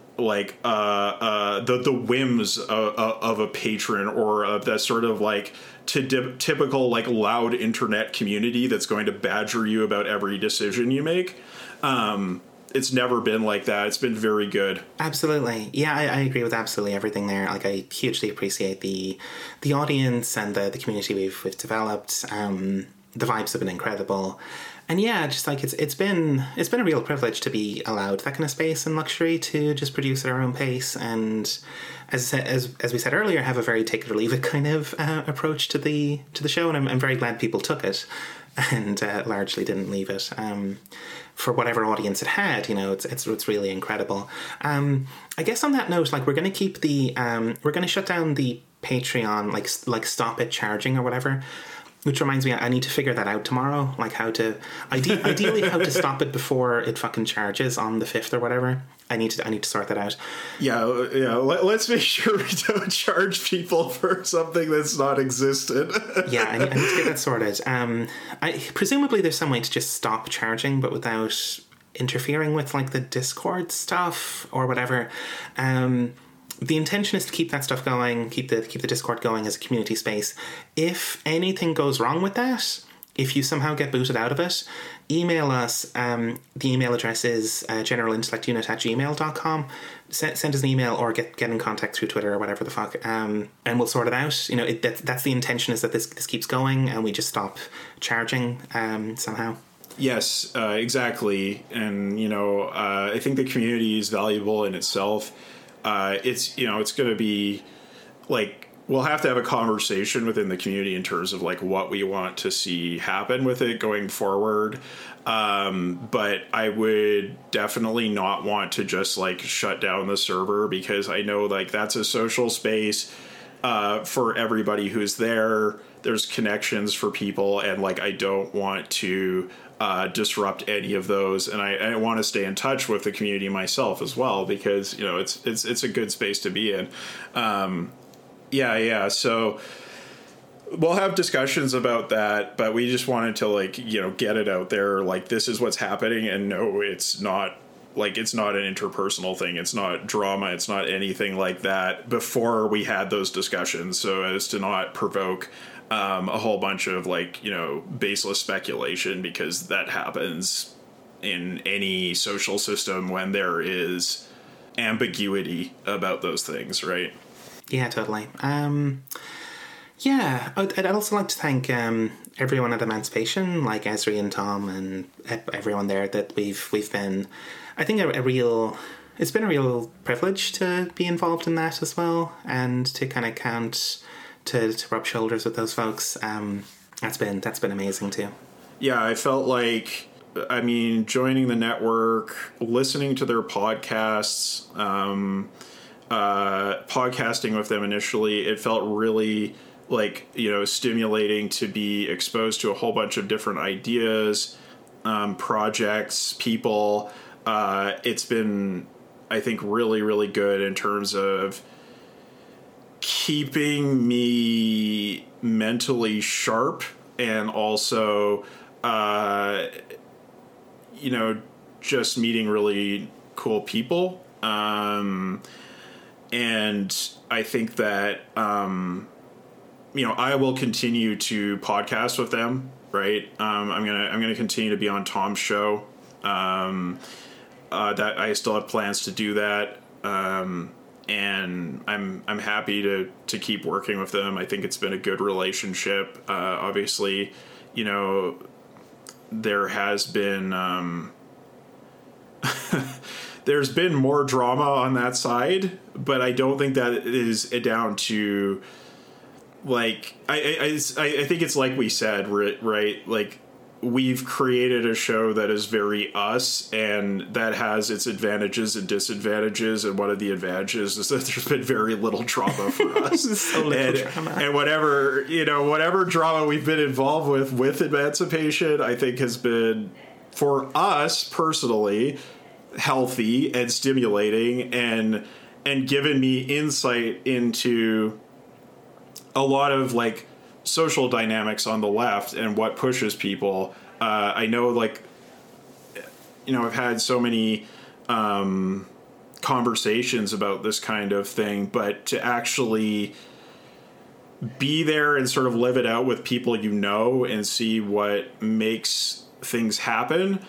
the whims of a patron, or of that sort of typical loud internet community that's going to badger you about every decision you make. It's never been like that. It's been very good. Absolutely. Yeah, I agree with absolutely everything there. I hugely appreciate the audience and the community we've developed. The vibes have been incredible. And yeah, just it's been a real privilege to be allowed that kind of space and luxury to just produce at our own pace, and as we said earlier, have a very take it or leave it kind of approach to the show. And I'm very glad people took it and largely didn't leave it. For whatever audience it had, it's really incredible. I guess on that note, we're going to keep we're going to shut down the Patreon, stop it charging or whatever. Which reminds me, I need to figure that out tomorrow. Ideally how to stop it before it fucking charges on the 5th or whatever. I need to sort that out. Yeah. Let's make sure we don't charge people for something that's not existent. Yeah, I need to get that sorted. Presumably there's some way to just stop charging, but without interfering with the Discord stuff or whatever. The intention is to keep that stuff going, keep the Discord going as a community space. If anything goes wrong with that, if you somehow get booted out of it, email us. The email address is generalintellectunit@gmail.com. Send us an email or get in contact through Twitter or whatever the fuck, and we'll sort it out. That's the intention, is that this keeps going and we just stop charging somehow. Yes, exactly. And, I think the community is valuable in itself. It's going to be we'll have to have a conversation within the community in terms of what we want to see happen with it going forward. But I would definitely not want to just shut down the server, because I know that's a social space for everybody who's there. There's connections for people, and I don't want to disrupt any of those, and I want to stay in touch with the community myself as well, because it's a good space to be in. So we'll have discussions about that, but we just wanted to get it out there, this is what's happening, and no, it's not it's not an interpersonal thing, it's not drama, it's not anything like that, before we had those discussions, so as to not provoke a whole bunch of baseless speculation, because that happens in any social system when there is ambiguity about those things, right? Yeah, totally. I'd also like to thank everyone at Emancipation, like Esri and Tom and everyone there, that we've been, I think, it's been a real privilege to be involved in that as well, and to kind of to rub shoulders with those folks. That's been amazing too. Yeah, I felt joining the network, listening to their podcasts, podcasting with them initially, it felt really, like, you know, stimulating to be exposed to a whole bunch of different ideas, projects, people. It's been, I think, really, really good in terms of keeping me mentally sharp, and also, you know, just meeting really cool people. And I think that, you know, I will continue to podcast with them, right? I'm gonna continue to be on Tom's show. That I still have plans to do that. And I'm happy to keep working with them. I think it's been a good relationship. Obviously, you know, there has been, there's been more drama on that side, but I don't think that is down to, like, I think it's like we said, right? Like, we've created a show that is very us, and that has its advantages and disadvantages. And one of the advantages is that there's been very little drama for us. So little drama. And whatever, you know, whatever drama we've been involved with Emancipation, I think has been, for us personally, healthy and stimulating, and given me insight into a lot of, like, social dynamics on the left and what pushes people. I know, like, you know, I've had so many conversations about this kind of thing, but to actually be there and sort of live it out with people, you know, and see what makes things happen,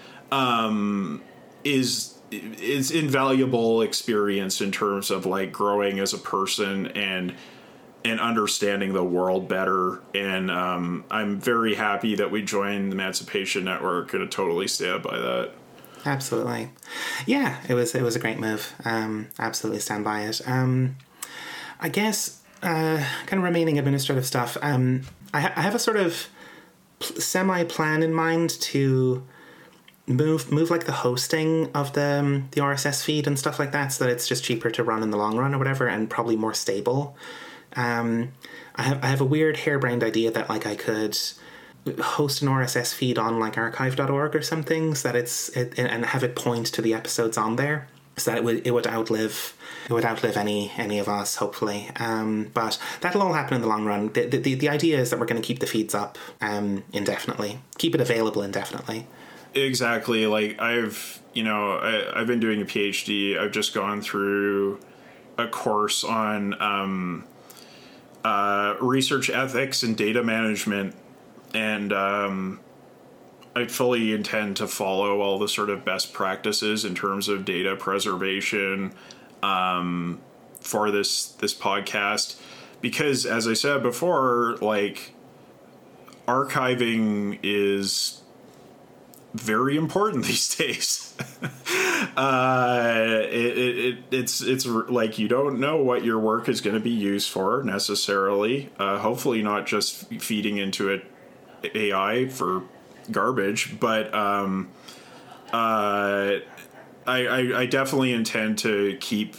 is invaluable experience in terms of, like, growing as a person and understanding the world better. And I'm very happy that we joined the Emancipation Network, and I totally stand by that. Absolutely. Yeah, it was a great move. Absolutely stand by it. I guess kind of remaining administrative stuff. I have a sort of semi-plan in mind to move like the hosting of the RSS feed and stuff like that, so that it's just cheaper to run in the long run or whatever, and probably more stable. I have a weird harebrained idea that, like, I could host an RSS feed on, like, archive.org or something, so that and have it point to the episodes on there, so that it would outlive any of us, hopefully. But that'll all happen in the long run. The idea is that we're going to keep the feeds up indefinitely, keep it available indefinitely. Exactly. Like, I've been doing a PhD. I've just gone through a course on research ethics and data management, and I fully intend to follow all the sort of best practices in terms of data preservation for this podcast, because, as I said before, like, archiving is very important these days. It's like, you don't know what your work is going to be used for necessarily. Hopefully not just feeding into it AI for garbage, but I definitely intend to keep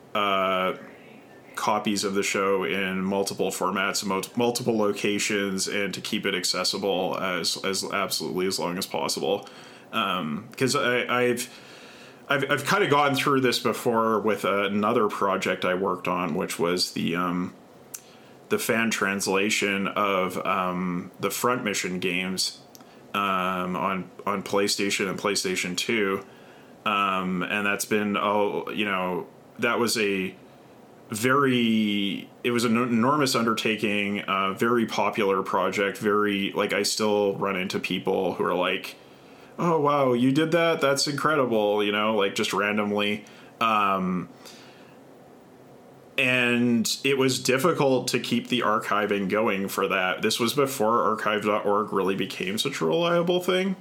copies of the show in multiple formats, multiple locations, and to keep it accessible as absolutely as long as possible. Because I've kind of gone through this before with another project I worked on, which was the fan translation of the Front Mission games on PlayStation and PlayStation 2, and that's been that was it was an enormous undertaking, very popular project, very, like, I still run into people who are like, oh, wow, you did that? That's incredible, like, just randomly. And it was difficult to keep the archiving going for that. This was before archive.org really became such a reliable thing.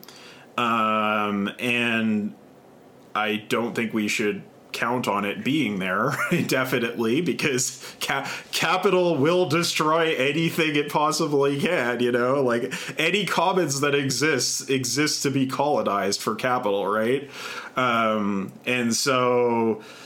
And I don't think we should count on it being there indefinitely, because capital will destroy anything it possibly can, like, any commons that exists to be colonized for capital, right? And so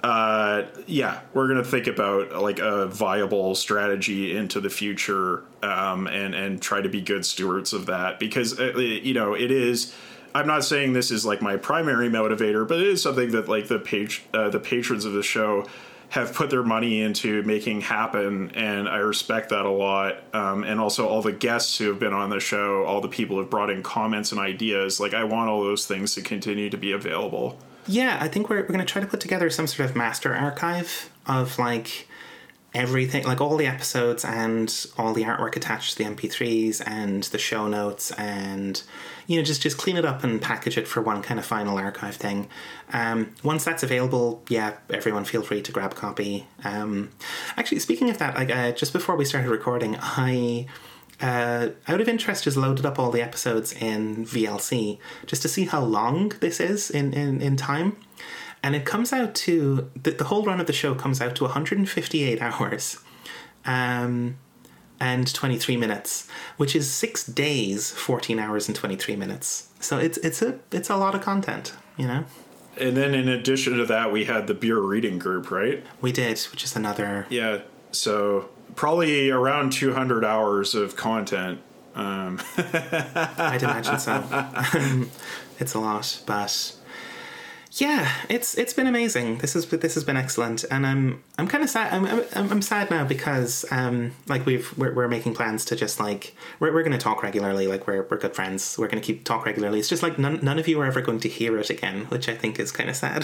we're going to think about like a viable strategy into the future, and try to be good stewards of that, because, it is, I'm not saying this is like my primary motivator, but it is something that like the patrons of the show have put their money into making happen, and I respect that a lot. And also all the guests who have been on the show, all the people who have brought in comments and ideas, like I want all those things to continue to be available. Yeah, I think we're going to try to put together some sort of master archive of like everything, like all the episodes and all the artwork attached to the MP3s and the show notes, and just clean it up and package it for one kind of final archive thing. Once that's available, everyone feel free to grab a copy. Actually, speaking of that, like just before we started recording, I out of interest just loaded up all the episodes in VLC just to see how long this is in time. And it comes out to, the whole run of the show comes out to 158 hours and 23 minutes, which is 6 days, 14 hours and 23 minutes. So it's a lot of content, And then in addition to that, we had the beer reading group, right? We did, which is another... Yeah, so probably around 200 hours of content. I'd imagine so. It's a lot, but... Yeah, it's been amazing. This has been excellent, and I'm kind of sad. I'm sad now because like we're making plans to just like we're going to talk regularly. Like we're good friends. We're going to talk regularly. It's just like none of you are ever going to hear it again, which I think is kind of sad.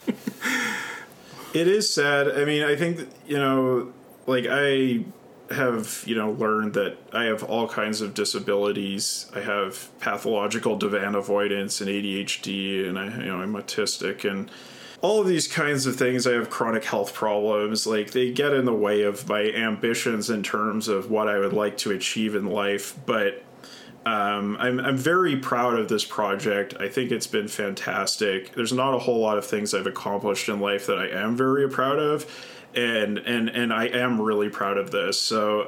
It is sad. I mean, I think like I have learned that I have all kinds of disabilities. I have pathological divan avoidance and ADHD, and I'm autistic, and all of these kinds of things. I have chronic health problems. Like they get in the way of my ambitions in terms of what I would like to achieve in life. But I'm very proud of this project. I think it's been fantastic. There's not a whole lot of things I've accomplished in life that I am very proud of. And I am really proud of this. So,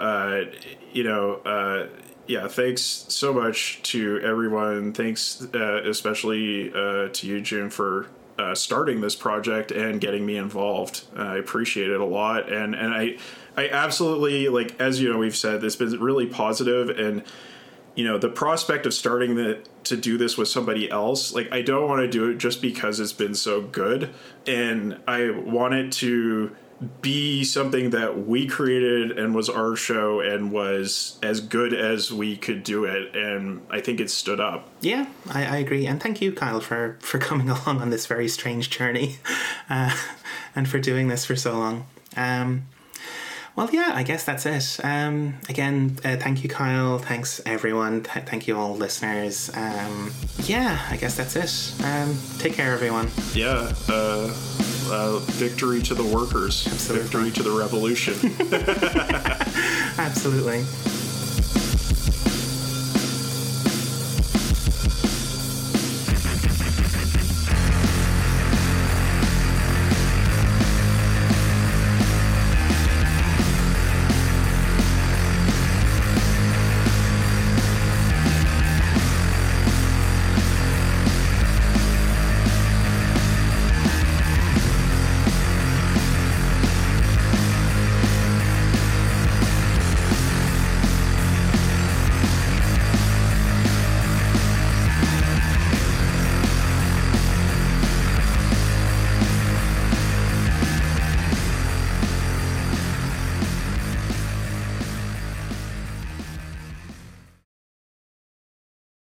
thanks so much to everyone. Thanks especially to you, June, for starting this project and getting me involved. I appreciate it a lot. And I absolutely, like, as we've said, it's been really positive. And, the prospect of starting to do this with somebody else, like, I don't want to do it just because it's been so good. And I want it to be something that we created and was our show and was as good as we could do it, and I think it stood up. Yeah, I agree, and thank you, Kyle, for coming along on this very strange journey and for doing this for so long. Well, yeah, I guess that's it. Again, thank you, Kyle. Thanks, everyone. Thank you, all listeners. I guess that's it. Take care, everyone. Yeah, victory to the workers. Absolutely. Victory to the revolution. Absolutely.